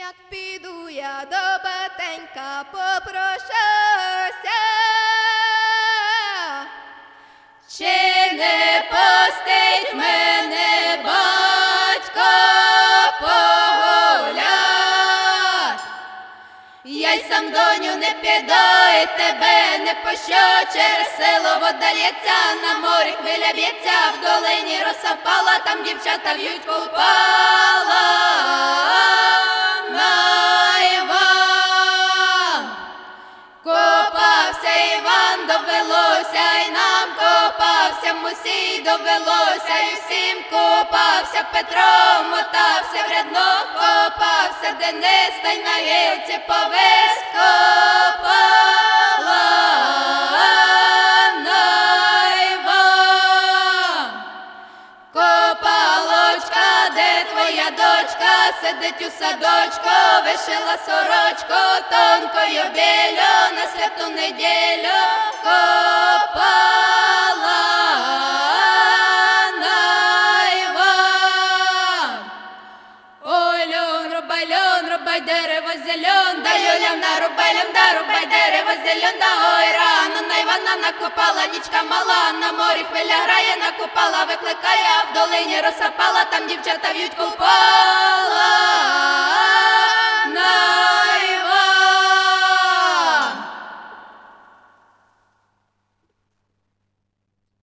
Як піду я до батенька, попрошуся, чи не пустить мене батько погулять? Я й сам, доню, не піду і тебе не пущу, через село вода лється, на морі хвиля б'ється, в долині роса впала, там дівчата в'ють купала. Копався Іван, довелося й нам, копався Мусій, довелося й усім, копався Петро, мотався в рядно, копався Денис, та й на гілці повис, копала на Іван. Копалочка, де твоя дочка, сидить у садочку, вишила сорочку, тонкою білю, на святу неділю, копала на Іван. Ой, льон, рубай дерево зелен, да люлям нарубай, рубай дерево зелен, да ой, рано на Івана накопала, нічка мала, на морі хвиля грає, накопала, викликає, а в долині роса впала, там дівчата в'ють купала.